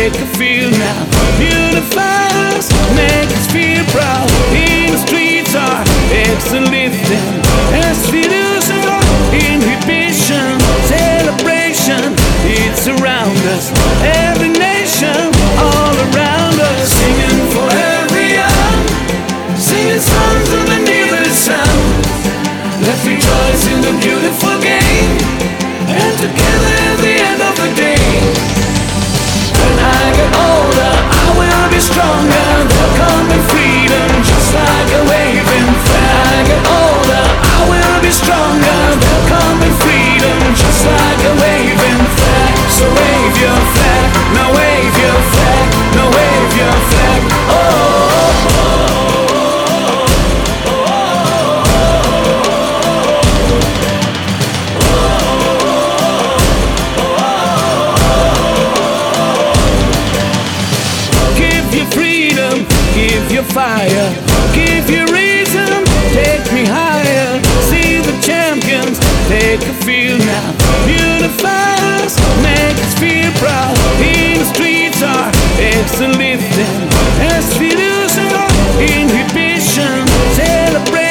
take a feel now. Beautify us, make us feel proud. In the streets our excellent lifting, as we lose our inhibition. Celebration, it's around us. Every nation, all around us. Singing for every young, singing songs underneath the sun. Let's rejoice in the beautiful game, and together at the end of the day. When I get older, I will be stronger. There'll come in freedom, just like a waving flag. When I get older, I will be stronger. There'll come in freedom, just like a waving flag. So wave your flag, now wave your flag, now wave your flag. Oh, oh, oh. Give your fire, give your reason, take me higher. See the champions, take a feel now. Beautify us, make us feel proud. In the streets our excellent lifting, as we lose our inhibition. Celebrate